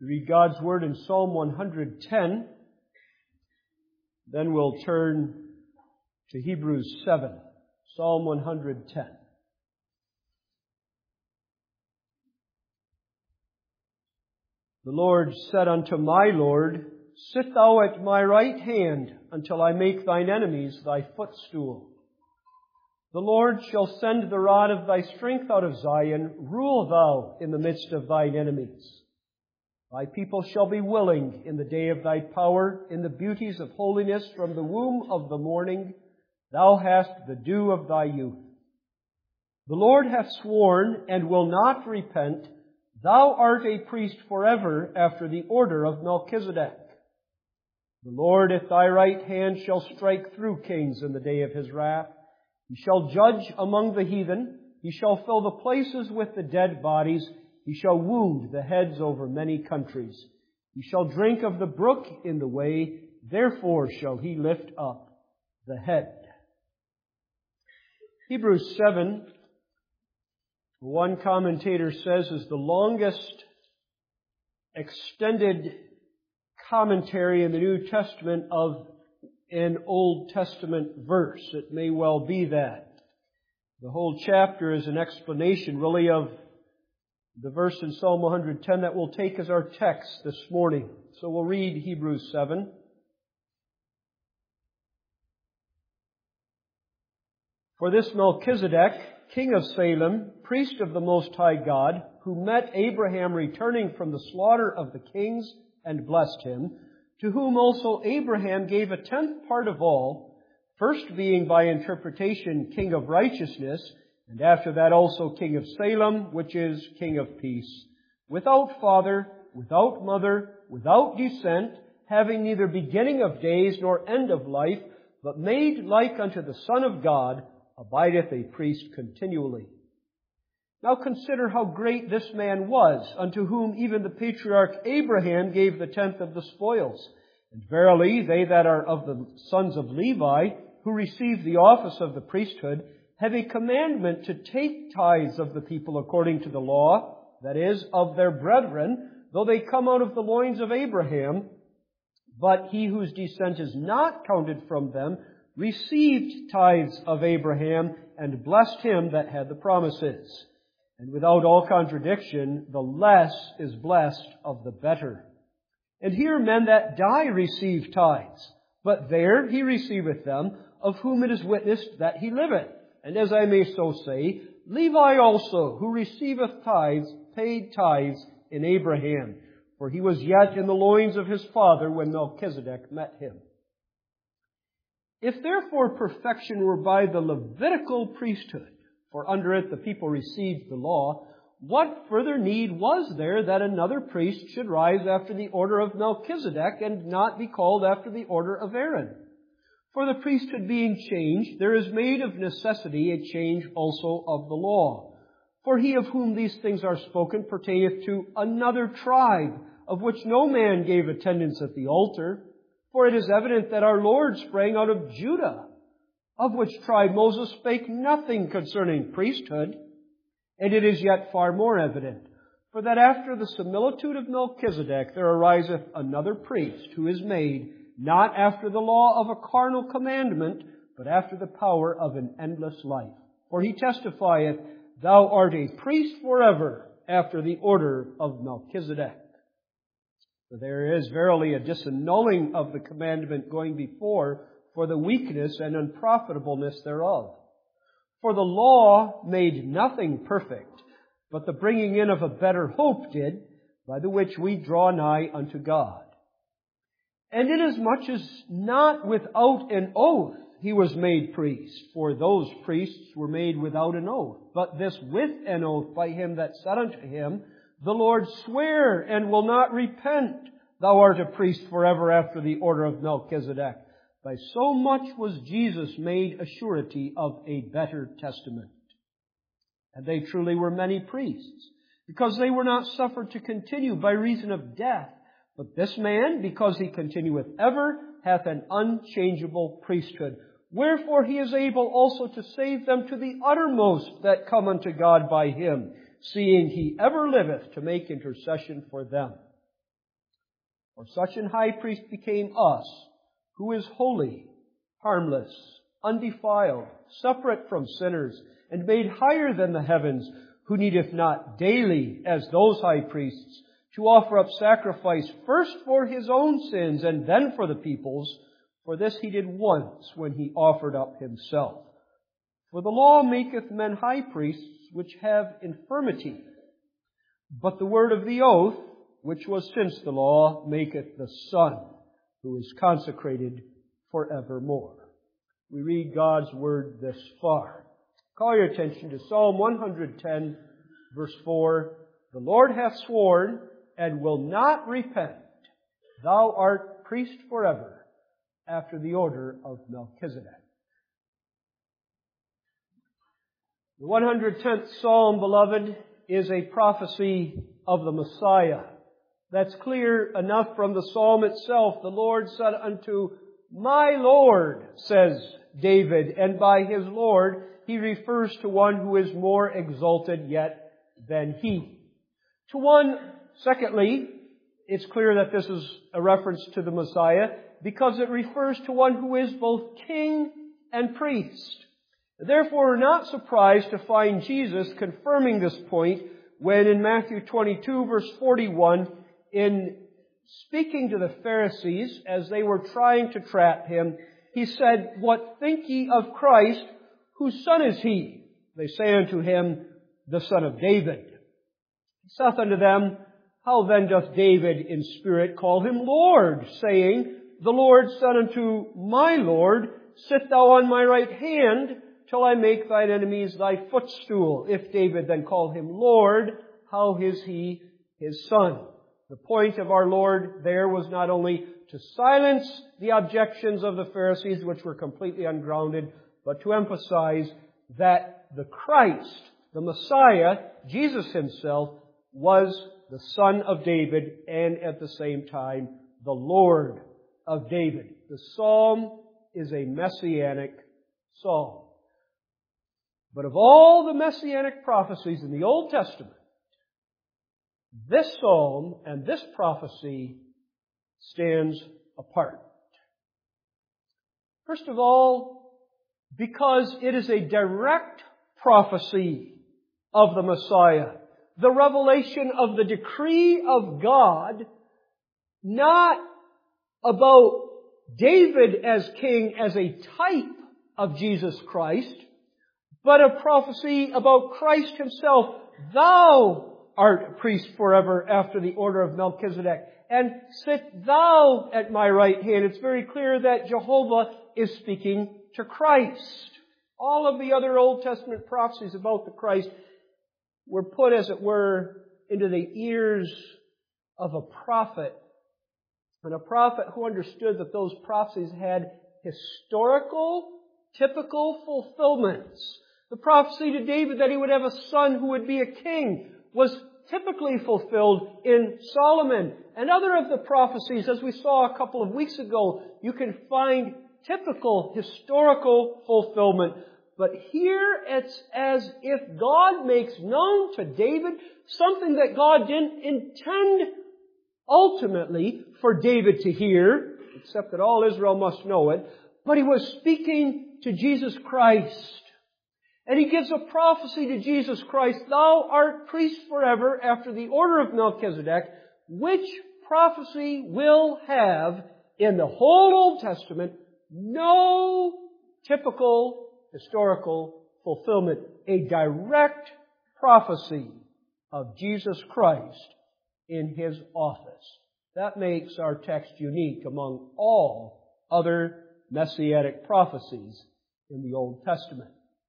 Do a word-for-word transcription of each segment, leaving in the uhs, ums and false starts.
We read God's Word in Psalm one hundred ten. Then we'll turn to Hebrews seven. Psalm one hundred ten. The Lord said unto my Lord, Sit thou at my right hand until I make thine enemies thy footstool. The Lord shall send the rod of thy strength out of Zion. Rule thou in the midst of thine enemies. Thy people shall be willing in the day of thy power, in the beauties of holiness from the womb of the morning. Thou hast the dew of thy youth. The Lord hath sworn and will not repent. Thou art a priest forever after the order of Melchizedek. The Lord at thy right hand shall strike through kings in the day of his wrath. He shall judge among the heathen. He shall fill the places with the dead bodies. He shall wound the heads over many countries. He shall drink of the brook in the way. Therefore shall he lift up the head. Hebrews seven, one commentator says, is the longest extended commentary in the New Testament of an Old Testament verse. It may well be that. The whole chapter is an explanation, really, of the verse in Psalm one hundred ten that we'll take as our text this morning. So we'll read Hebrews seven. For this Melchizedek, king of Salem, priest of the Most High God, who met Abraham returning from the slaughter of the kings and blessed him, to whom also Abraham gave a tenth part of all, first being by interpretation king of righteousness, and after that also king of Salem, which is king of peace, without father, without mother, without descent, having neither beginning of days nor end of life, but made like unto the Son of God, abideth a priest continually. Now consider how great this man was, unto whom even the patriarch Abraham gave the tenth of the spoils. And verily, they that are of the sons of Levi, who receive the office of the priesthood, have a commandment to take tithes of the people according to the law, that is, of their brethren, though they come out of the loins of Abraham. But he whose descent is not counted from them received tithes of Abraham, and blessed him that had the promises. And without all contradiction, the less is blessed of the better. And here men that die receive tithes, but there he receiveth them, of whom it is witnessed that he liveth. And as I may so say, Levi also, who receiveth tithes, paid tithes in Abraham, for he was yet in the loins of his father when Melchizedek met him. If therefore perfection were by the Levitical priesthood, for under it the people received the law, what further need was there that another priest should rise after the order of Melchizedek and not be called after the order of Aaron? For the priesthood being changed, there is made of necessity a change also of the law. For he of whom these things are spoken pertaineth to another tribe, of which no man gave attendance at the altar. For it is evident that our Lord sprang out of Judah, of which tribe Moses spake nothing concerning priesthood. And it is yet far more evident, for that after the similitude of Melchizedek there ariseth another priest, who is made not after the law of a carnal commandment, but after the power of an endless life. For he testifieth, Thou art a priest forever after the order of Melchizedek. For there is verily a disannulling of the commandment going before, for the weakness and unprofitableness thereof. For the law made nothing perfect, but the bringing in of a better hope did, by the which we draw nigh unto God. And inasmuch as not without an oath he was made priest, for those priests were made without an oath, but this with an oath by him that said unto him, The Lord sware and will not repent, Thou art a priest forever after the order of Melchizedek. By so much was Jesus made a surety of a better testament. And they truly were many priests, because they were not suffered to continue by reason of death. But this man, because he continueth ever, hath an unchangeable priesthood. Wherefore he is able also to save them to the uttermost that come unto God by him, seeing he ever liveth to make intercession for them. For such an high priest became us, who is holy, harmless, undefiled, separate from sinners, and made higher than the heavens, who needeth not daily, as those high priests, to offer up sacrifice first for his own sins and then for the people's. For this he did once when he offered up himself. For the law maketh men high priests which have infirmity. But the word of the oath, which was since the law, maketh the Son, who is consecrated forevermore. We read God's word this far. Call your attention to Psalm one hundred ten, verse four. The Lord hath sworn and will not repent. Thou art priest forever, after the order of Melchizedek. The one hundred tenth Psalm, beloved, is a prophecy of the Messiah. That's clear enough from the Psalm itself. The Lord said unto my Lord, says David, and by his Lord he refers to one who is more exalted yet than he. To one, secondly, it's clear that this is a reference to the Messiah because it refers to one who is both king and priest. Therefore, we're not surprised to find Jesus confirming this point when in Matthew twenty-two, verse forty-one, in speaking to the Pharisees as they were trying to trap him, he said, What think ye of Christ? Whose son is he? They say unto him, The son of David. He saith unto them, How then doth David in spirit call him Lord, saying, The Lord said unto my Lord, Sit thou on my right hand, till I make thine enemies thy footstool. If David then call him Lord, how is he his son? The point of our Lord there was not only to silence the objections of the Pharisees, which were completely ungrounded, but to emphasize that the Christ, the Messiah, Jesus himself, was the son of David and at the same time the Lord of David. The psalm is a messianic psalm. But of all the messianic prophecies in the Old Testament, this psalm and this prophecy stands apart. First of all, because it is a direct prophecy of the Messiah. The revelation of the decree of God, not about David as king as a type of Jesus Christ, but a prophecy about Christ himself. Thou art priest forever after the order of Melchizedek, and sit thou at my right hand. It's very clear that Jehovah is speaking to Christ. All of the other Old Testament prophecies about the Christ were put, as it were, into the ears of a prophet. And a prophet who understood that those prophecies had historical, typical fulfillments. The prophecy to David that he would have a son who would be a king was typically fulfilled in Solomon. And other of the prophecies, as we saw a couple of weeks ago, you can find typical historical fulfillment. But here it's as if God makes known to David something that God didn't intend ultimately for David to hear, except that all Israel must know it. But he was speaking to Jesus Christ. And he gives a prophecy to Jesus Christ, Thou art priest forever after the order of Melchizedek, which prophecy will have in the whole Old Testament no typical historical fulfillment. A direct prophecy of Jesus Christ in His office. That makes our text unique among all other messianic prophecies in the Old Testament.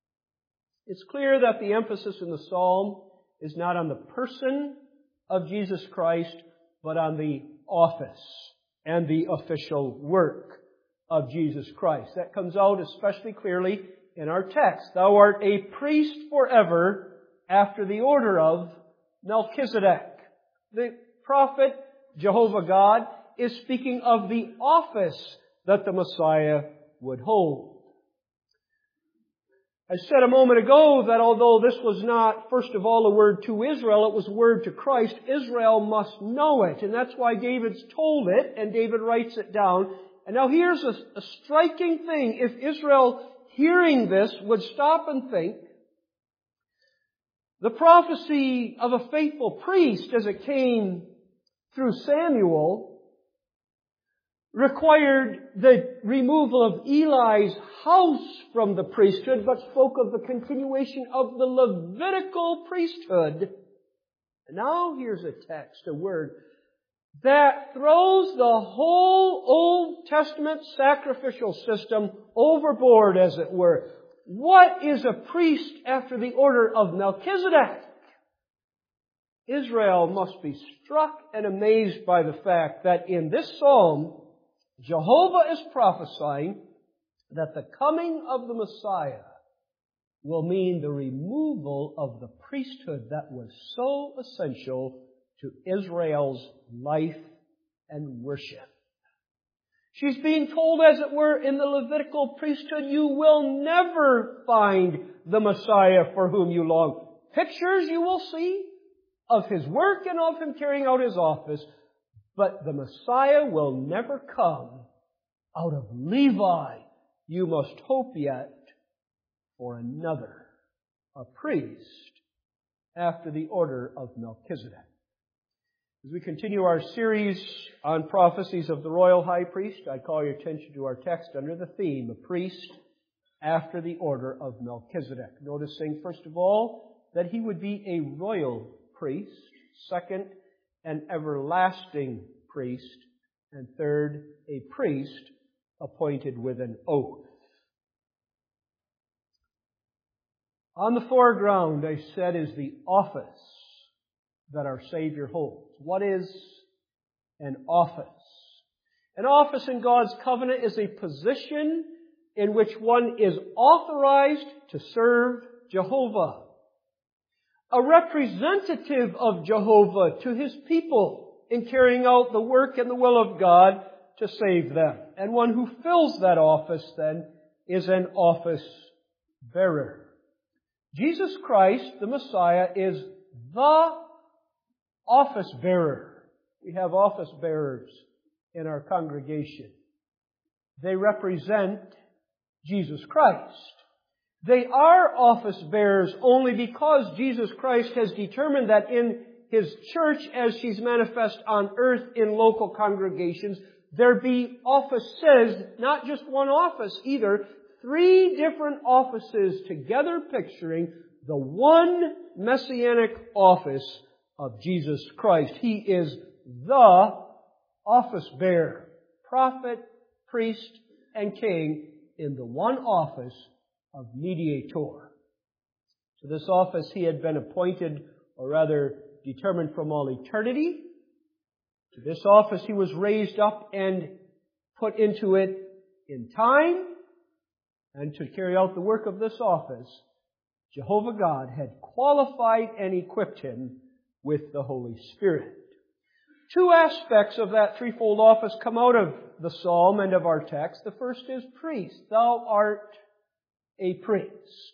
It's clear that the emphasis in the psalm is not on the person of Jesus Christ, but on the office and the official work of Jesus Christ. That comes out especially clearly in our text. Thou art a priest forever after the order of Melchizedek. The prophet, Jehovah God, is speaking of the office that the Messiah would hold. I said a moment ago that although this was not, first of all, a word to Israel, it was a word to Christ, Israel must know it. And that's why David's told it, and David writes it down. And now here's a, a striking thing. If Israel, hearing this, would stop and think, the prophecy of a faithful priest as it came through Samuel required the removal of Eli's house from the priesthood, but spoke of the continuation of the Levitical priesthood. And now here's a text, a word, that throws the whole Old Testament sacrificial system overboard, as it were. What is a priest after the order of Melchizedek? Israel must be struck and amazed by the fact that in this psalm, Jehovah is prophesying that the coming of the Messiah will mean the removal of the priesthood that was so essential to Israel's life and worship. She's being told, as it were, in the Levitical priesthood, you will never find the Messiah for whom you long. Pictures you will see of His work and of Him carrying out His office, but the Messiah will never come out of Levi. You must hope yet for another, a priest after the order of Melchizedek. As we continue our series on prophecies of the royal high priest, I call your attention to our text under the theme, a priest after the order of Melchizedek. Noticing, first of all, that he would be a royal priest. Second, an everlasting priest. And third, a priest appointed with an oath. On the foreground, I said, is the office that our Savior holds. What is an office? An office in God's covenant is a position in which one is authorized to serve Jehovah. A representative of Jehovah to His people in carrying out the work and the will of God to save them. And one who fills that office then is an office bearer. Jesus Christ, the Messiah, is the office bearer. We have office bearers in our congregation. They represent Jesus Christ. They are office bearers only because Jesus Christ has determined that in His church, as she's manifest on earth in local congregations, there be offices, not just one office either, three different offices together picturing the one messianic office of Jesus Christ. He is the office bearer, prophet, priest, and king in the one office of mediator. To this office He had been appointed, or rather determined from all eternity. To this office He was raised up and put into it in time. And to carry out the work of this office, Jehovah God had qualified and equipped Him with the Holy Spirit. Two aspects of that threefold office come out of the psalm and of our text. The first is priest. Thou art a priest.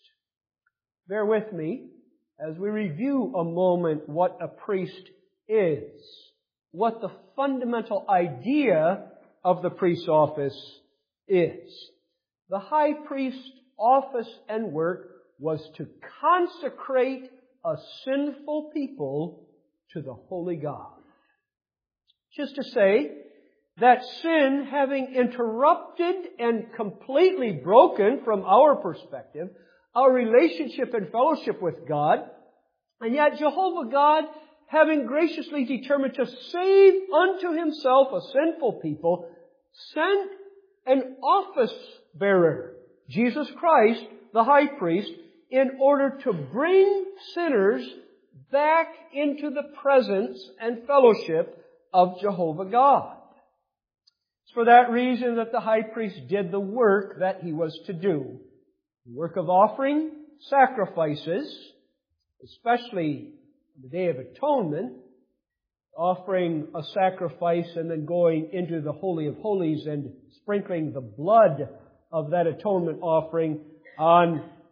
Bear with me as we review a moment what a priest is, what the fundamental idea of the priest's office is. The high priest's office and work was to consecrate a sinful people to the holy God. Just to say that sin, having interrupted and completely broken from our perspective our relationship and fellowship with God, and yet Jehovah God, having graciously determined to save unto Himself a sinful people, sent an office bearer, Jesus Christ, the high priest, in order to bring sinners back into the presence and fellowship of Jehovah God. It's for that reason that the high priest did the work that he was to do. The work of offering sacrifices, especially on the Day of Atonement, offering a sacrifice and then going into the Holy of Holies and sprinkling the blood of that atonement offering on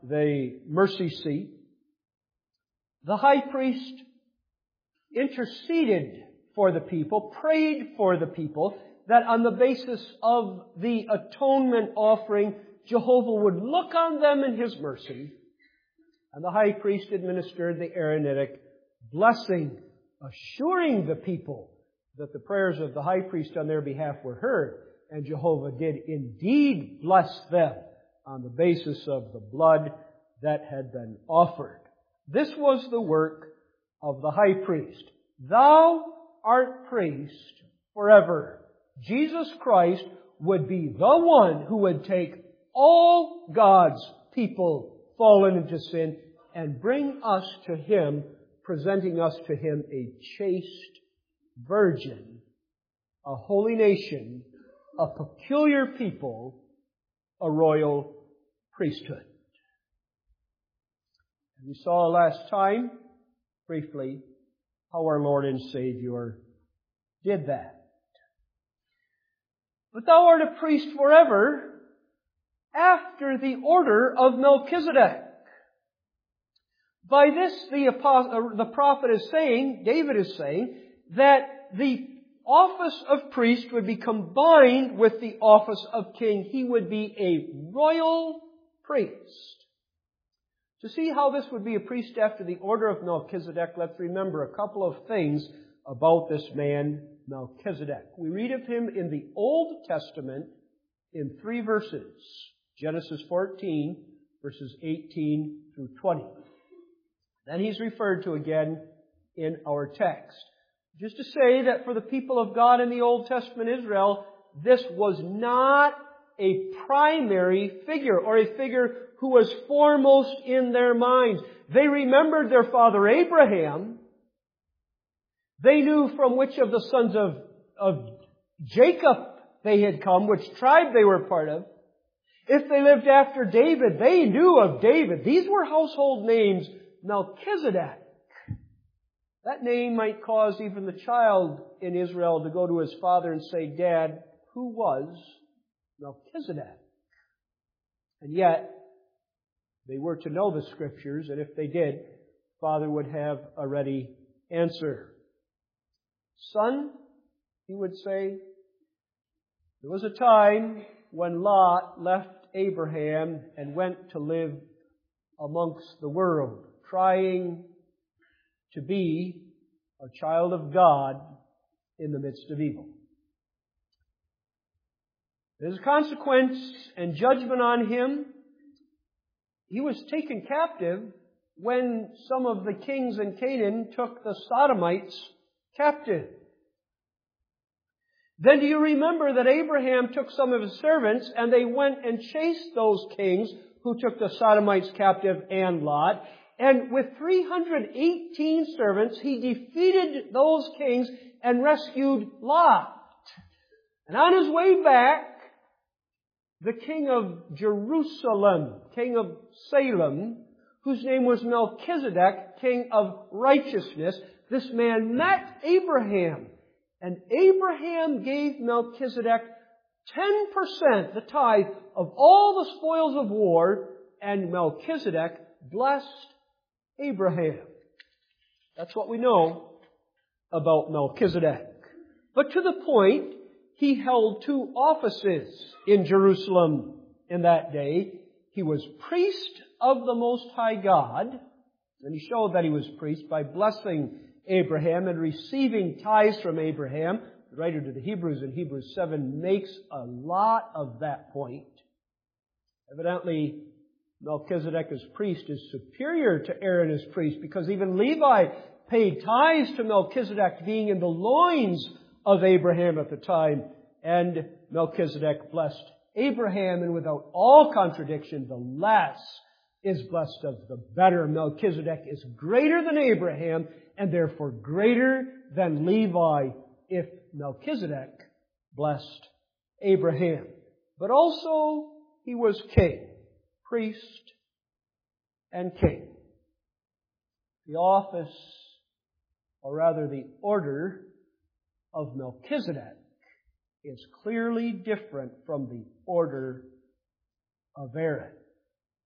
the mercy seat, the high priest interceded for the people, prayed for the people, that on the basis of the atonement offering, Jehovah would look on them in His mercy. And the high priest administered the Aaronitic blessing, assuring the people that the prayers of the high priest on their behalf were heard. And Jehovah did indeed bless them on the basis of the blood that had been offered. This was the work of the high priest. Thou art priest forever. Jesus Christ would be the one who would take all God's people fallen into sin and bring us to Him, presenting us to Him a chaste virgin, a holy nation, a peculiar people, a royal priesthood. We saw last time, briefly, how our Lord and Savior did that. But thou art a priest forever after the order of Melchizedek. By this, the apostle, the prophet is saying, David is saying, that the office of priest would be combined with the office of king. He would be a royal priest. To see how this would be a priest after the order of Melchizedek, let's remember a couple of things about this man, Melchizedek. We read of him in the Old Testament in three verses. Genesis fourteen, verses eighteen through twenty. Then he's referred to again in our text. Just to say that for the people of God in the Old Testament Israel, this was not a primary figure or a figure who was foremost in their minds. They remembered their father Abraham. They knew from which of the sons of, of Jacob they had come, which tribe they were part of. If they lived after David, they knew of David. These were household names. Melchizedek. That name might cause even the child in Israel to go to his father and say, Dad, who was Melchizedek? And yet, they were to know the Scriptures, and if they did, Father would have a ready answer. Son, he would say, there was a time when Lot left Abraham and went to live amongst the world, trying to be a child of God in the midst of evil. There's a consequence and judgment on him. He was taken captive when some of the kings in Canaan took the Sodomites captive. Then do you remember that Abraham took some of his servants and they went and chased those kings who took the Sodomites captive and Lot. And with three hundred eighteen servants, he defeated those kings and rescued Lot. And on his way back, the king of Jerusalem, king of Salem, whose name was Melchizedek, king of righteousness, this man met Abraham. And Abraham gave Melchizedek ten percent, the tithe, of all the spoils of war, and Melchizedek blessed Abraham. That's what we know about Melchizedek. But to the point, he held two offices in Jerusalem in that day. He was priest of the Most High God, and he showed that he was priest by blessing Abraham and receiving tithes from Abraham. The writer to the Hebrews in Hebrews seven makes a lot of that point. Evidently, Melchizedek as priest is superior to Aaron as priest, because even Levi paid tithes to Melchizedek, being in the loins of Abraham at the time. And Melchizedek blessed Abraham, and without all contradiction, the less is blessed of the better. Melchizedek is greater than Abraham, and therefore greater than Levi, if Melchizedek blessed Abraham. But also, he was king, priest, and king. The office, or rather the order of Melchizedek, is clearly different from the order of Aaron.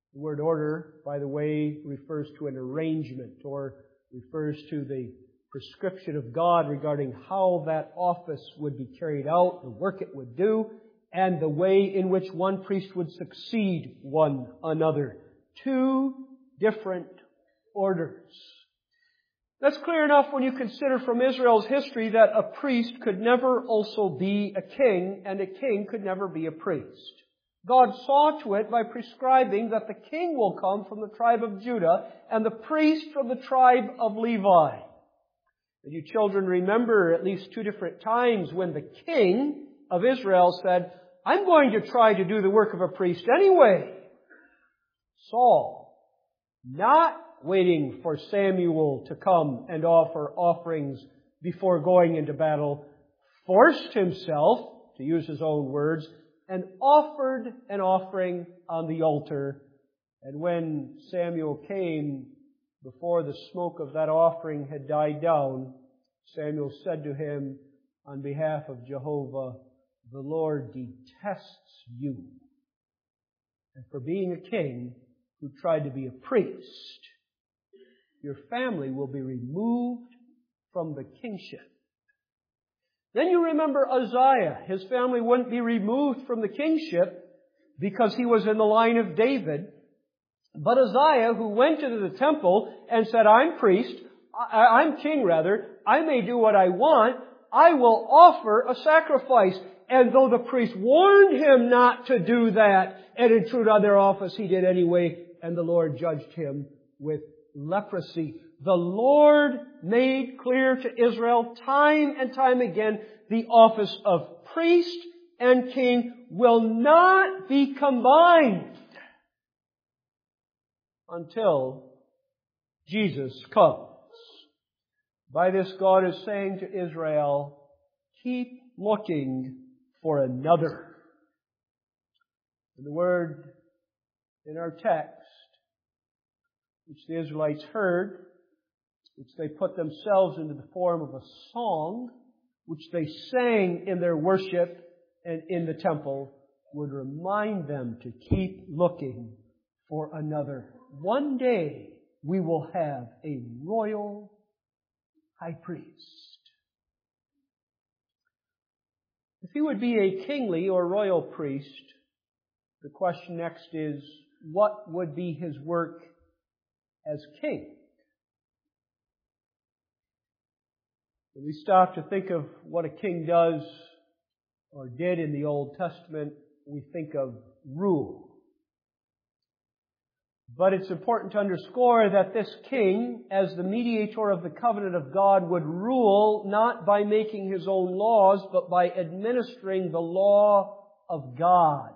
The word order, by the way, refers to an arrangement or refers to the prescription of God regarding how that office would be carried out, the work it would do, and the way in which one priest would succeed one another. Two different orders. That's clear enough when you consider from Israel's history that a priest could never also be a king, and a king could never be a priest. God saw to it by prescribing that the king will come from the tribe of Judah and the priest from the tribe of Levi. And you children remember at least two different times when the king of Israel said, I'm going to try to do the work of a priest anyway. Saul, not waiting for Samuel to come and offer offerings before going into battle, forced himself, to use his own words, and offered an offering on the altar. And when Samuel came, before the smoke of that offering had died down, Samuel said to him on behalf of Jehovah, the Lord detests you. And for being a king who tried to be a priest, your family will be removed from the kingship. Then you remember Uzziah. His family wouldn't be removed from the kingship because he was in the line of David. But Uzziah, who went into the temple and said, I'm priest, I, I'm king rather, I may do what I want, I will offer a sacrifice. And though the priest warned him not to do that and intrude on their office, he did anyway, and the Lord judged him with leprosy. The Lord made clear to Israel time and time again, the office of priest and king will not be combined until Jesus comes. By this, God is saying to Israel, keep looking for another. And the word in our text, which the Israelites heard, which they put themselves into the form of a song, which they sang in their worship and in the temple, would remind them to keep looking for another. One day we will have a royal high priest. If he would be a kingly or royal priest, the question next is, what would be his work as king? When we stop to think of what a king does or did in the Old Testament, we think of rule. But it's important to underscore that this king, as the mediator of the covenant of God, would rule not by making his own laws, but by administering the law of God.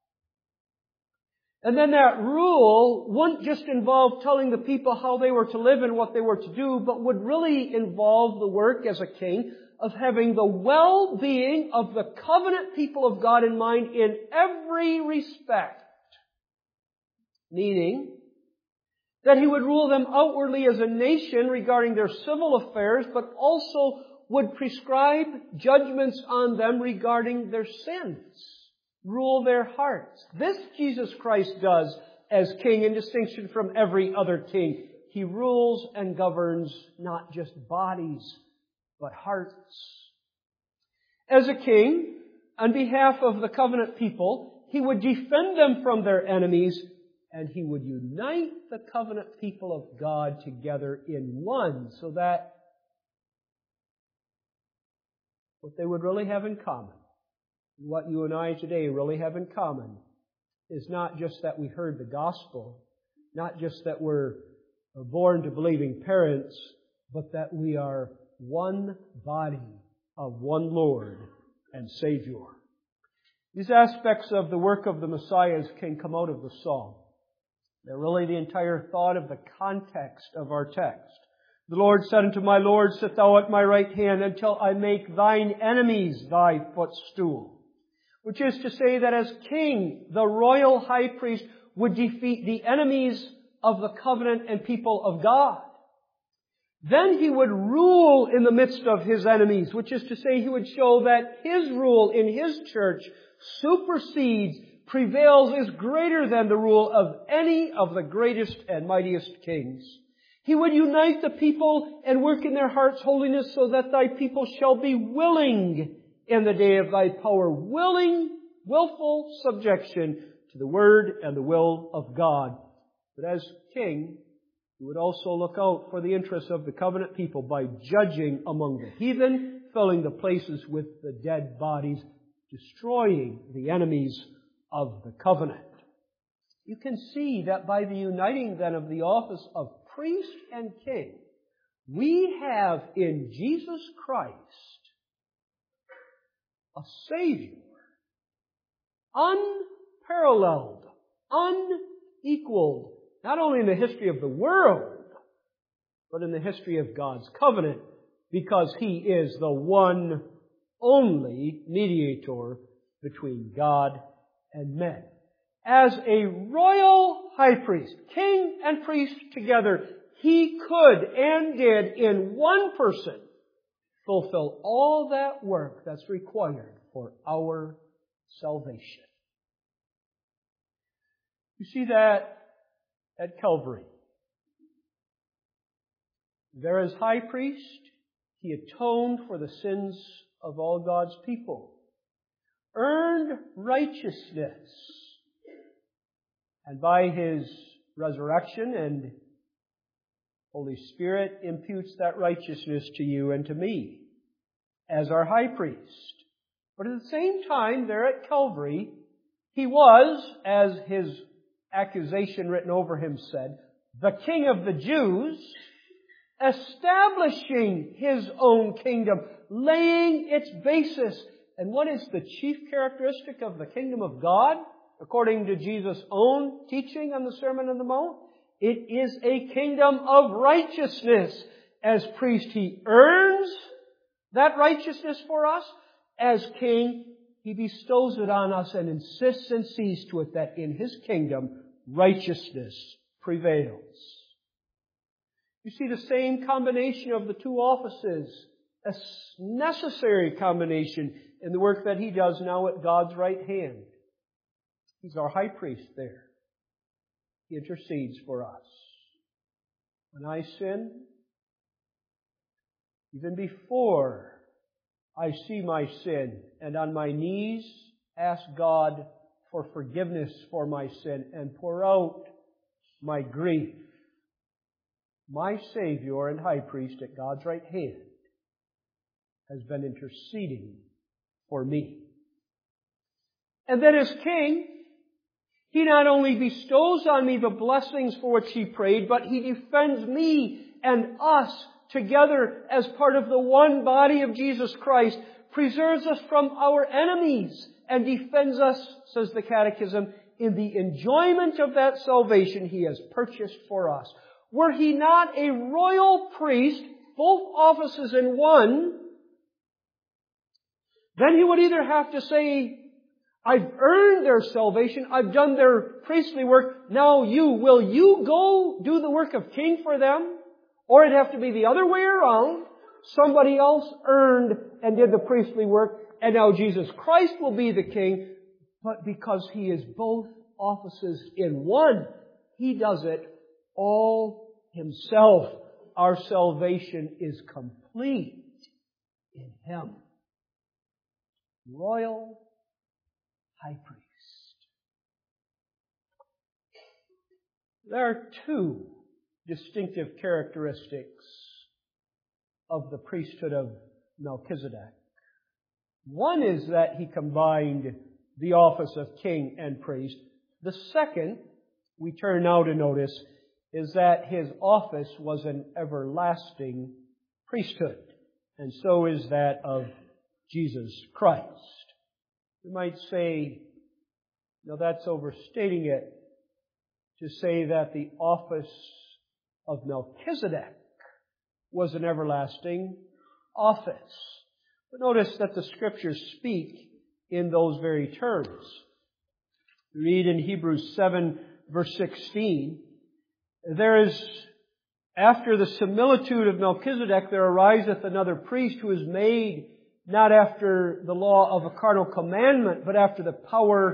And then that rule wouldn't just involve telling the people how they were to live and what they were to do, but would really involve the work as a king of having the well-being of the covenant people of God in mind in every respect. Meaning that he would rule them outwardly as a nation regarding their civil affairs, but also would prescribe judgments on them regarding their sins. Rule their hearts. This Jesus Christ does as king in distinction from every other king. He rules and governs not just bodies, but hearts. As a king, on behalf of the covenant people, he would defend them from their enemies, and he would unite the covenant people of God together in one, so that what they would really have in common, what you and I today really have in common, is not just that we heard the gospel, not just that we're born to believing parents, but that we are one body of one Lord and Savior. These aspects of the work of the Messiah can come out of the psalm. They're really the entire thought of the context of our text. The Lord said unto my Lord, sit thou at my right hand until I make thine enemies thy footstool. Which is to say that as king, the royal high priest would defeat the enemies of the covenant and people of God. Then he would rule in the midst of his enemies, which is to say he would show that his rule in his church supersedes, prevails is greater than the rule of any of the greatest and mightiest kings. He would unite the people and work in their hearts holiness so that thy people shall be willing in the day of thy power, willing, willful subjection to the word and the will of God. But as king, he would also look out for the interests of the covenant people by judging among the heathen, filling the places with the dead bodies, destroying the enemies of the covenant. You can see that by the uniting then of the office of priest and king, we have in Jesus Christ a Savior, unparalleled, unequaled, not only in the history of the world, but in the history of God's covenant, because He is the one only mediator between God and men. As a royal high priest, king and priest together, He could and did in one person fulfill all that work that's required for our salvation. You see that at Calvary. There as high priest, He atoned for the sins of all God's people, earned righteousness, and by His resurrection and Holy Spirit imputes that righteousness to you and to me as our high priest. But at the same time, there at Calvary, He was, as His accusation written over Him said, the King of the Jews, establishing His own kingdom, laying its basis. And what is the chief characteristic of the kingdom of God, according to Jesus' own teaching on the Sermon on the Mount? It is a kingdom of righteousness. As priest, He earns that righteousness for us. As king, He bestows it on us and insists and sees to it that in His kingdom, righteousness prevails. You see the same combination of the two offices, a necessary combination in the work that He does now at God's right hand. He's our high priest there. He intercedes for us. When I sin, even before I see my sin and on my knees ask God for forgiveness for my sin and pour out my grief, my Savior and high priest at God's right hand has been interceding for me. And then as king, He not only bestows on me the blessings for which He prayed, but He defends me and us together as part of the one body of Jesus Christ, preserves us from our enemies, and defends us, says the Catechism, in the enjoyment of that salvation He has purchased for us. Were He not a royal priest, both offices in one, then He would either have to say, I've earned their salvation, I've done their priestly work, now you, will you go do the work of king for them? Or it'd have to be the other way around. Somebody else earned and did the priestly work, and now Jesus Christ will be the king. But because He is both offices in one, He does it all Himself. Our salvation is complete in Him. Royal high priest. There are two distinctive characteristics of the priesthood of Melchizedek. One is that he combined the office of king and priest. The second, we turn now to notice, is that his office was an everlasting priesthood. And so is that of Jesus Christ. We might say, no, that's overstating it, to say that the office of Melchizedek was an everlasting office. But notice that the Scriptures speak in those very terms. We read in Hebrews seven, verse sixteen, there is, after the similitude of Melchizedek, there ariseth another priest who is made not after the law of a carnal commandment, but after the power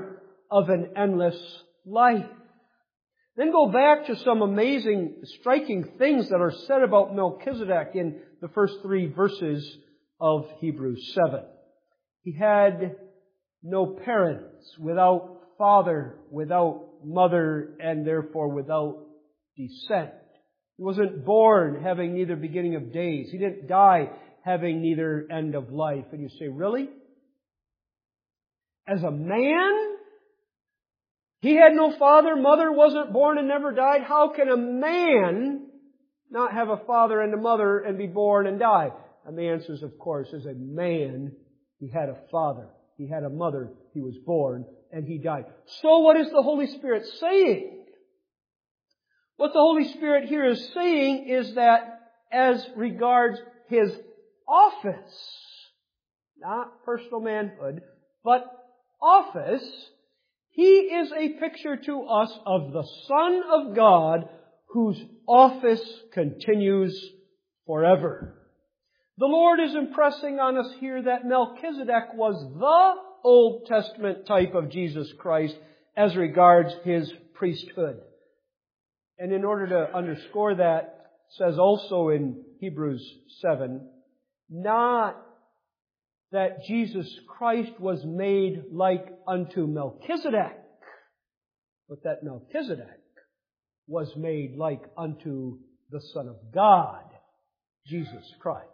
of an endless life. Then go back to some amazing, striking things that are said about Melchizedek in the first three verses of Hebrews seven. He had no parents, without father, without mother, and therefore without descent. He wasn't born having neither beginning of days. He didn't die having neither end of life. And you say, really? As a man? He had no father, mother, wasn't born and never died. How can a man not have a father and a mother and be born and die? And the answer is, of course, as a man, he had a father. He had a mother. He was born and he died. So what is the Holy Spirit saying? What the Holy Spirit here is saying is that as regards His office, not personal manhood, but office, He is a picture to us of the Son of God whose office continues forever. The Lord is impressing on us here that Melchizedek was the Old Testament type of Jesus Christ as regards His priesthood. And in order to underscore that, it says also in Hebrews seven, not that Jesus Christ was made like unto Melchizedek, but that Melchizedek was made like unto the Son of God, Jesus Christ.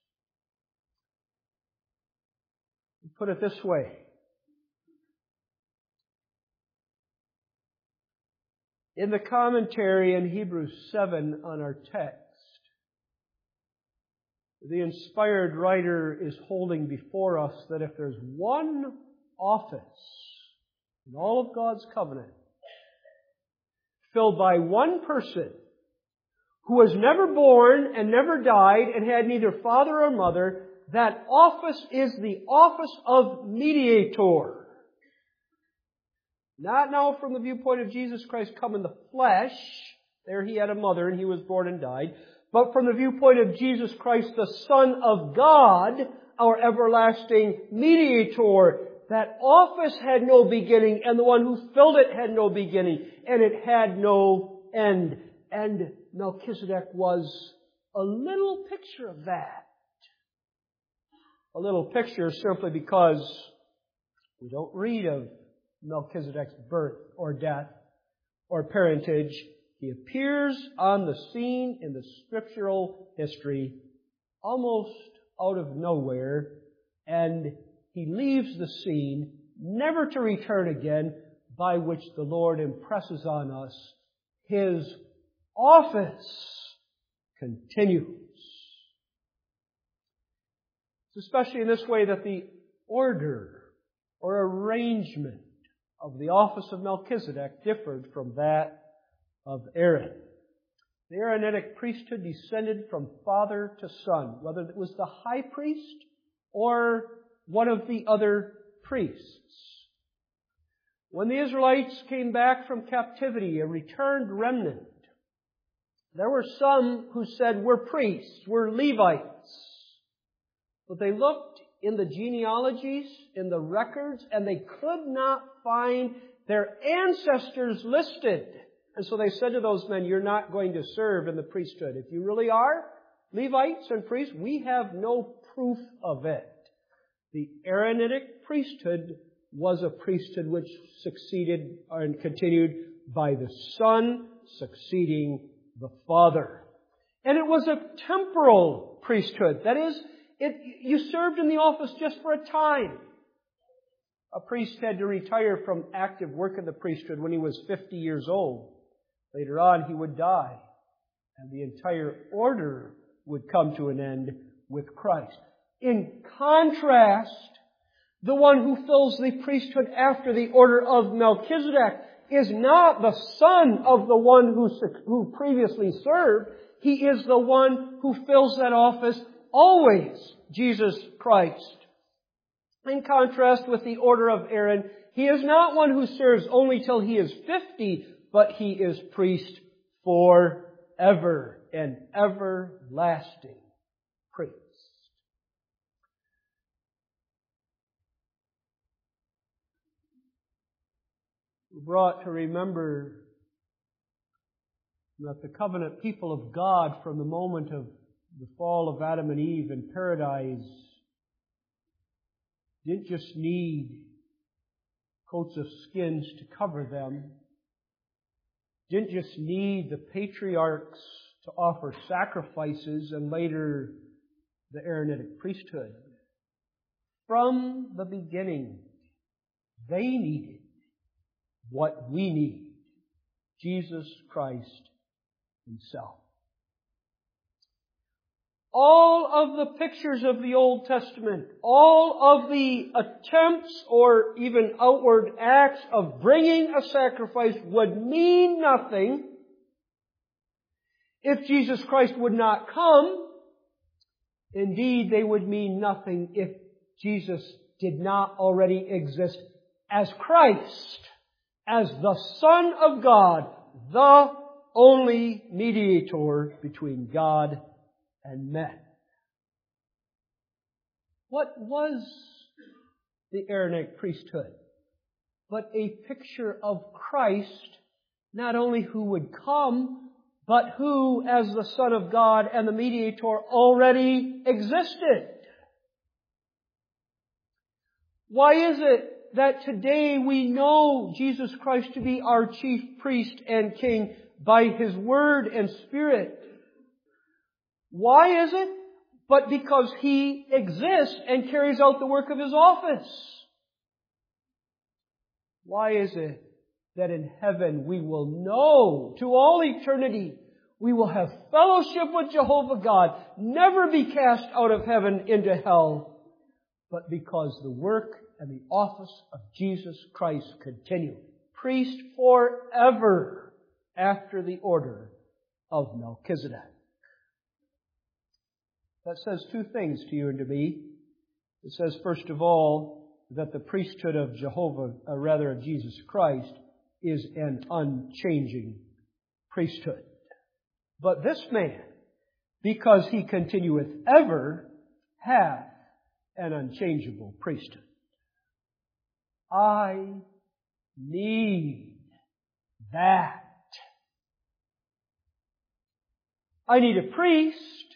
Put it this way. In the commentary in Hebrews seven on our text, the inspired writer is holding before us that if there's one office in all of God's covenant filled by one person who was never born and never died and had neither father or mother, that office is the office of mediator. Not now from the viewpoint of Jesus Christ come in the flesh. There He had a mother and He was born and died. But from the viewpoint of Jesus Christ, the Son of God, our everlasting mediator, that office had no beginning, and the one who filled it had no beginning, and it had no end. And Melchizedek was a little picture of that. A little picture simply because we don't read of Melchizedek's birth or death or parentage. He appears on the scene in the scriptural history almost out of nowhere, and He leaves the scene never to return again, by which the Lord impresses on us His office continues. It's especially in this way that the order or arrangement of the office of Melchizedek differed from that of Aaron. The Aaronitic priesthood descended from father to son, whether it was the high priest or one of the other priests. When the Israelites came back from captivity, a returned remnant, there were some who said, we're priests, we're Levites. But they looked in the genealogies, in the records, and they could not find their ancestors listed. And so they said to those men, you're not going to serve in the priesthood. If you really are Levites and priests, we have no proof of it. The Aaronitic priesthood was a priesthood which succeeded and continued by the Son succeeding the Father. And it was a temporal priesthood. That is, it, you served in the office just for a time. A priest had to retire from active work in the priesthood when he was fifty years old. Later on, he would die, and the entire order would come to an end with Christ. In contrast, the one who fills the priesthood after the order of Melchizedek is not the son of the one who, who previously served. He is the one who fills that office always, Jesus Christ. In contrast with the order of Aaron, he is not one who serves only till he is fifty, but he is priest forever, an everlasting priest. brought to remember that the covenant people of God from the moment of the fall of Adam and Eve in paradise didn't just need coats of skins to cover them, didn't just need the patriarchs to offer sacrifices and later the Aaronitic priesthood. From the beginning, they needed what we need, Jesus Christ Himself. All of the pictures of the Old Testament, all of the attempts or even outward acts of bringing a sacrifice would mean nothing if Jesus Christ would not come. Indeed, they would mean nothing if Jesus did not already exist as Christ, as the Son of God, the only mediator between God and men. What was the Aaronic priesthood but a picture of Christ, not only who would come, but who, as the Son of God and the mediator, already existed? Why is it that today we know Jesus Christ to be our chief priest and king by His Word and Spirit? Why is it? But because He exists and carries out the work of His office. Why is it that in heaven we will know to all eternity, we will have fellowship with Jehovah God, never be cast out of heaven into hell, but because the work and the office of Jesus Christ continue, priest forever after the order of Melchizedek. That says two things to you and to me. It says, first of all, that the priesthood of Jehovah, or rather of Jesus Christ, is an unchanging priesthood. But this man, because He continueth ever, hath an unchangeable priesthood. I need that. I need a priest.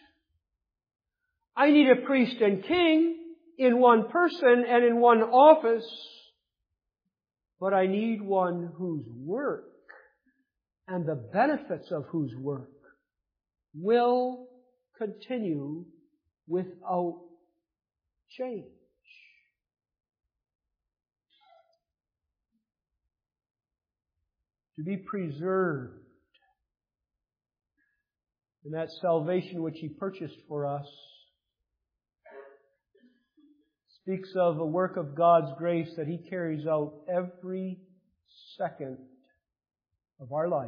I need a priest and king in one person and in one office. But I need one whose work and the benefits of whose work will continue without change. To be preserved in that salvation which He purchased for us speaks of a work of God's grace that He carries out every second of our life.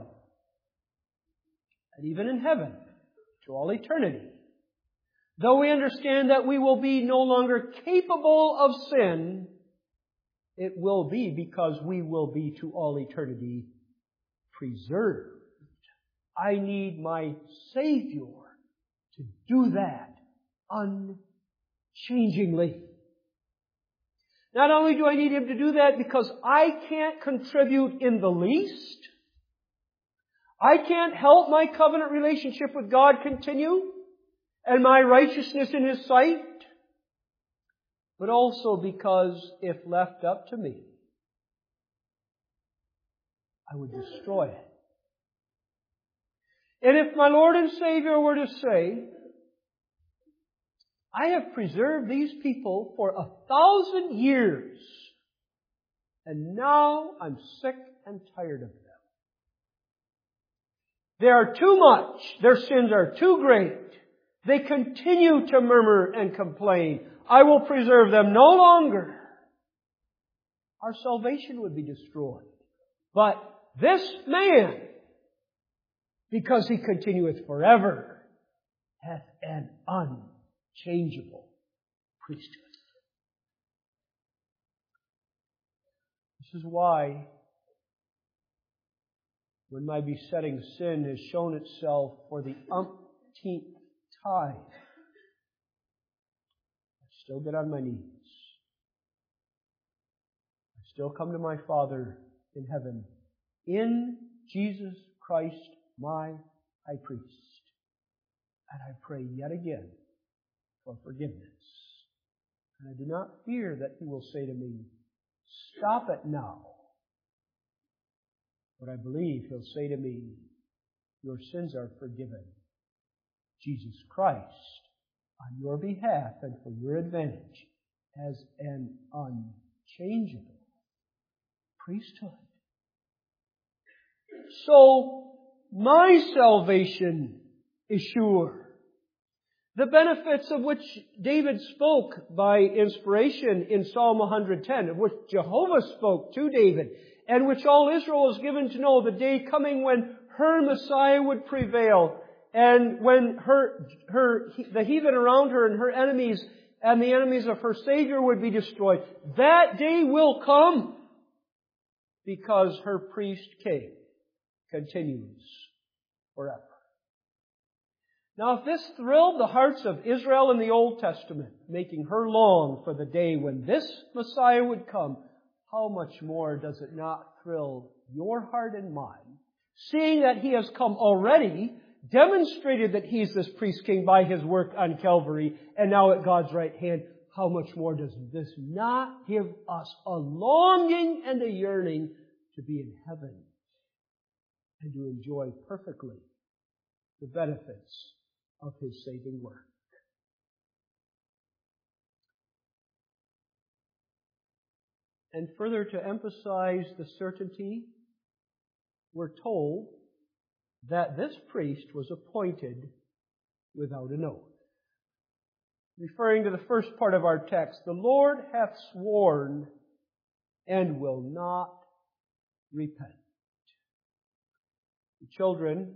And even in heaven, to all eternity. Though we understand that we will be no longer capable of sin, it will be because we will be to all eternity preserved. I need my Savior to do that unchangingly. Not only do I need Him to do that because I can't contribute in the least, I can't help my covenant relationship with God continue and my righteousness in His sight, but also because if left up to me, I would destroy it. And if my Lord and Savior were to say, I have preserved these people for a thousand years, and now I'm sick and tired of them. They are too much. Their sins are too great. They continue to murmur and complain. I will preserve them no longer. Our salvation would be destroyed. But this man, because He continueth forever, hath an unchangeable priesthood. This is why, when my besetting sin has shown itself for the umpteenth time, I still get on my knees. I still come to my Father in heaven in Jesus Christ, my high priest. And I pray yet again for forgiveness. And I do not fear that He will say to me, stop it now. But I believe He'll say to me, your sins are forgiven. Jesus Christ, on your behalf and for your advantage, as an unchangeable priesthood. So, my salvation is sure. The benefits of which David spoke by inspiration in Psalm one ten, of which Jehovah spoke to David, and which all Israel was given to know, the day coming when her Messiah would prevail, and when her, her, the heathen around her and her enemies and the enemies of her Savior would be destroyed. That day will come because her priest king continues forever. Now, if this thrilled the hearts of Israel in the Old Testament, making her long for the day when this Messiah would come, how much more does it not thrill your heart and mine, seeing that He has come already, demonstrated that He is this priest king by His work on Calvary, and now at God's right hand? How much more does this not give us a longing and a yearning to be in heaven and to enjoy perfectly the benefits of His saving work? And further to emphasize the certainty, we're told that this priest was appointed without an oath. Referring to the first part of our text, the Lord hath sworn and will not repent. The children,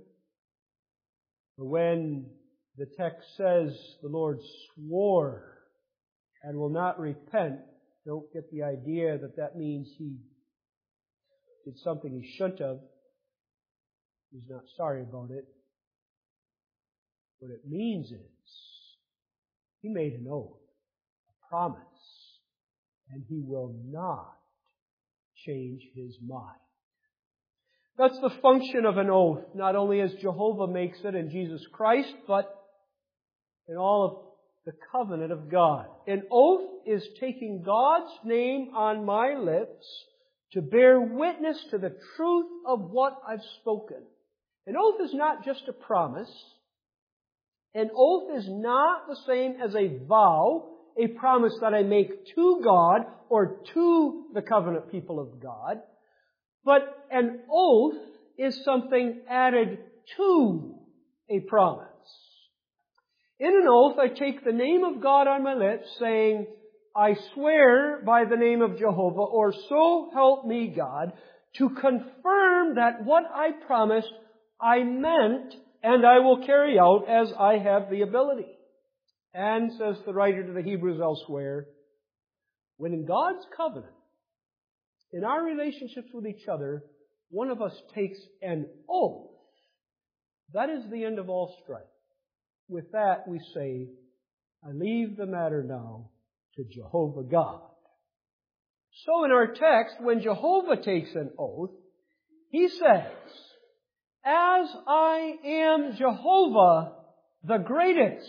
when the text says the Lord swore and will not repent, don't get the idea that that means He did something He shouldn't have. He's not sorry about it. What it means is He made an oath, a promise, and He will not change His mind. That's the function of an oath, not only as Jehovah makes it in Jesus Christ, but in all of the covenant of God. An oath is taking God's name on my lips to bear witness to the truth of what I've spoken. An oath is not just a promise. An oath is not the same as a vow, a promise that I make to God or to the covenant people of God. But an oath is something added to a promise. In an oath, I take the name of God on my lips, saying, I swear by the name of Jehovah, or so help me God, to confirm that what I promised I meant, and I will carry out as I have the ability. And, says the writer to the Hebrews elsewhere, when in God's covenant, in our relationships with each other, one of us takes an oath, that is the end of all strife. With that, we say, I leave the matter now to Jehovah God. So in our text, when Jehovah takes an oath, He says, as I am Jehovah the greatest,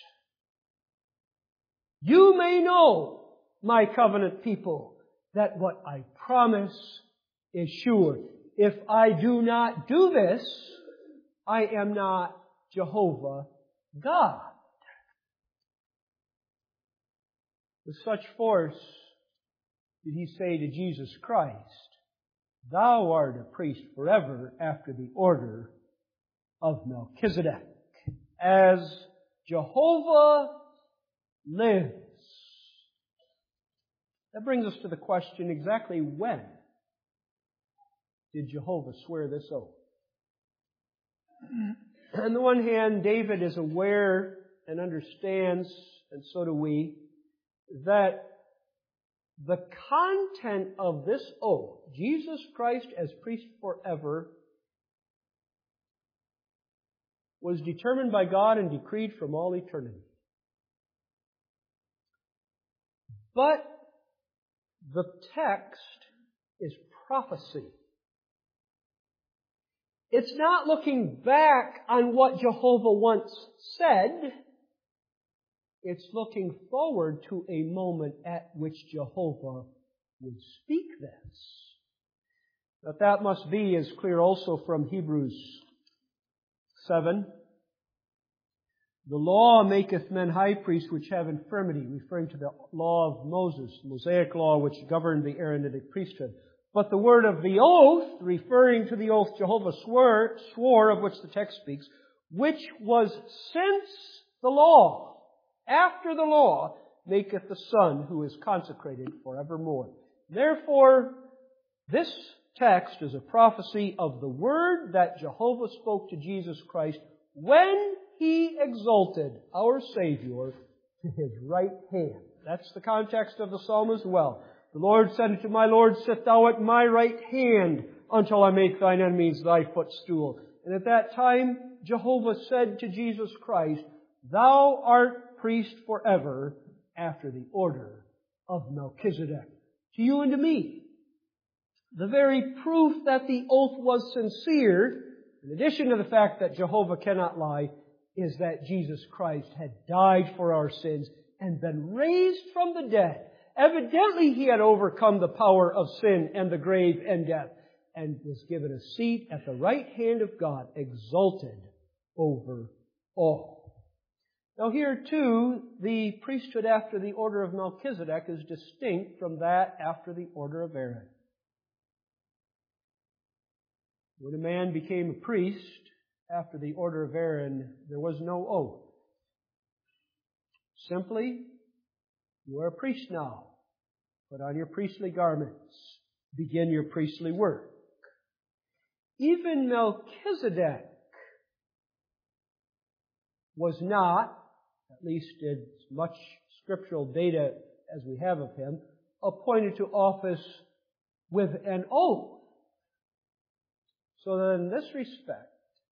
you may know, my covenant people, that what I promise is sure. If I do not do this, I am not Jehovah God. With such force did He say to Jesus Christ, Thou art a priest forever after the order of Melchizedek. As Jehovah lives. That brings us to the question, exactly when did Jehovah swear this oath? On the one hand, David is aware and understands, and so do we, that the content of this oath, Jesus Christ as priest forever, was determined by God and decreed from all eternity. But the text is prophecy. It's not looking back on what Jehovah once said. It's looking forward to a moment at which Jehovah would speak this. But that must be as clear also from Hebrews seven. The law maketh men high priests which have infirmity, referring to the law of Moses, the Mosaic law which governed the Aaronitic priesthood. But the word of the oath, referring to the oath Jehovah swore, swore, of which the text speaks, which was since the law, after the law, maketh the Son who is consecrated forevermore. Therefore, this text is a prophecy of the word that Jehovah spoke to Jesus Christ when He exalted our Savior to His right hand. That's the context of the psalm as well. The Lord said unto my Lord, sit thou at my right hand until I make thine enemies thy footstool. And at that time, Jehovah said to Jesus Christ, thou art priest forever after the order of Melchizedek. To you and to me. The very proof that the oath was sincere, in addition to the fact that Jehovah cannot lie, is that Jesus Christ had died for our sins and been raised from the dead. Evidently, He had overcome the power of sin and the grave and death, and was given a seat at the right hand of God, exalted over all. Now here too, the priesthood after the order of Melchizedek is distinct from that after the order of Aaron. When a man became a priest after the order of Aaron, there was no oath. Simply, you are a priest now. Put on your priestly garments. Begin your priestly work. Even Melchizedek was not, at least as much scriptural data as we have of him, appointed to office with an oath. So that in this respect,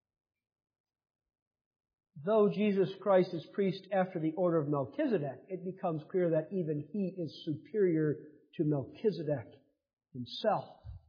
though Jesus Christ is priest after the order of Melchizedek, it becomes clear that even He is superior to Melchizedek himself.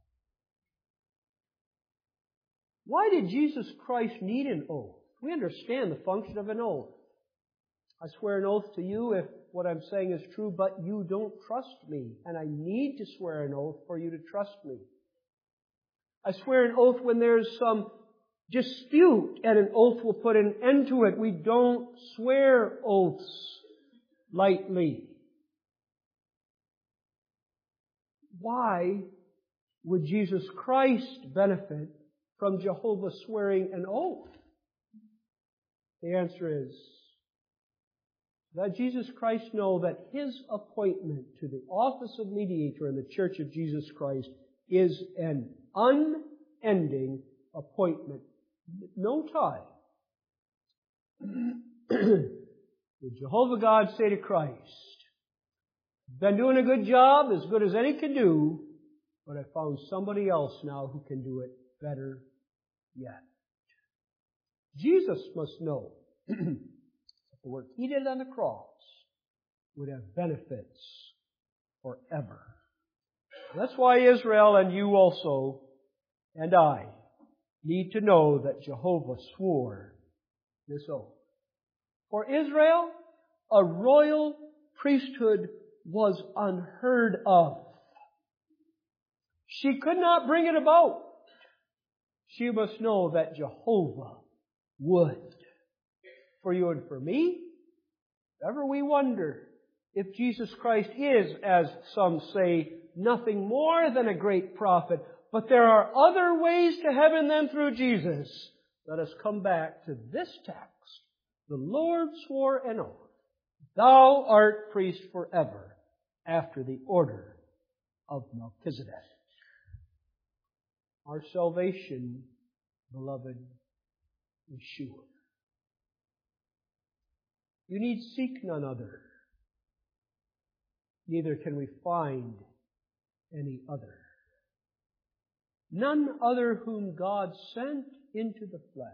Why did Jesus Christ need an oath? We understand the function of an oath. I swear an oath to you if what I'm saying is true, but you don't trust me, and I need to swear an oath for you to trust me. I swear an oath when there's some dispute, and an oath will put an end to it. We don't swear oaths lightly. Why would Jesus Christ benefit from Jehovah swearing an oath? The answer is that Jesus Christ know that His appointment to the office of mediator in the Church of Jesus Christ is an unending appointment. No time would Jehovah God say to Christ, been doing a good job, as good as any can do, but I found somebody else now who can do it better yet. Jesus must know that the work He did on the cross would have benefits forever. That's why Israel and you also and I need to know that Jehovah swore this oath. For Israel, a royal priesthood was unheard of. She could not bring it about. She must know that Jehovah would. For you and for me, if ever we wonder if Jesus Christ is, as some say, nothing more than a great prophet, but there are other ways to heaven than through Jesus, let us come back to this text. The Lord swore an oath, thou art priest forever, after the order of Melchizedek. Our salvation, beloved, is sure. You need seek none other. Neither can we find any other. None other whom God sent into the flesh.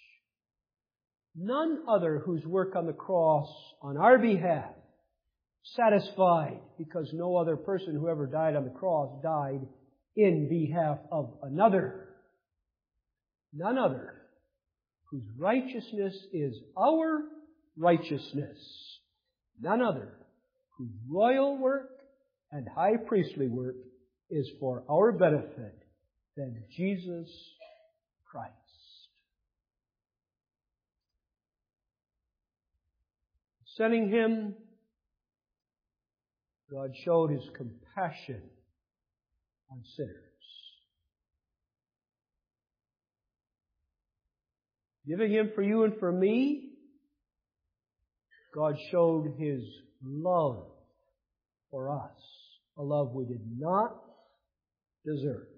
None other whose work on the cross on our behalf satisfied, because no other person who ever died on the cross died in behalf of another. none other, whose righteousness is our righteousness, none other, whose royal work and high priestly work is for our benefit than Jesus Christ. Sending Him, God showed His compassion on sinners. Giving Him for you and for me, God showed His love for us, a love we did not deserve.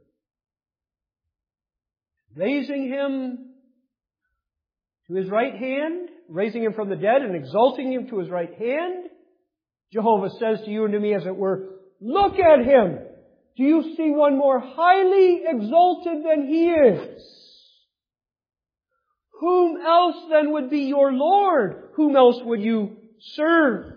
Raising Him to His right hand, raising Him from the dead and exalting Him to His right hand, Jehovah says to you and to me, as it were, look at Him. Do you see one more highly exalted than He is? Whom else then would be your Lord? Whom else would you serve?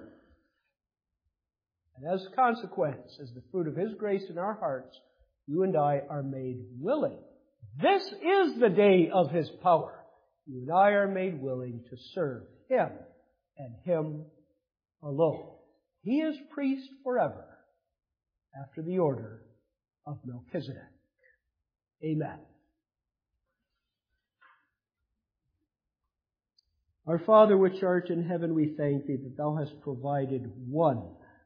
And as a consequence, as the fruit of His grace in our hearts, you and I are made willing. This is the day of His power. You and I are made willing to serve Him and Him alone. He is priest forever after the order of Melchizedek. Amen. Our Father which art in heaven, we thank Thee that Thou hast provided one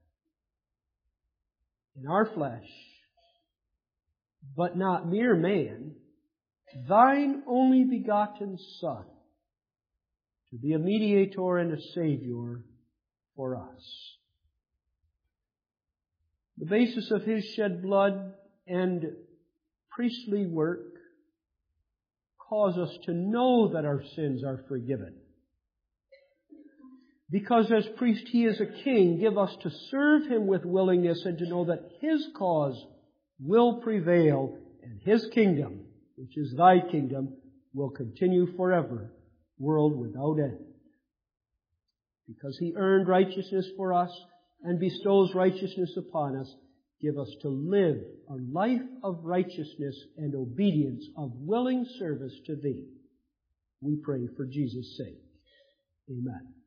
in our flesh, but not mere man, Thine only begotten Son, to be a mediator and a Savior for us. The basis of His shed blood and priestly work cause us to know that our sins are forgiven. Because as priest He is a king, give us to serve Him with willingness and to know that His cause will prevail and His kingdom, which is Thy kingdom, will continue forever, world without end. Because He earned righteousness for us and bestows righteousness upon us, give us to live a life of righteousness and obedience, of willing service to Thee. We pray for Jesus' sake. Amen.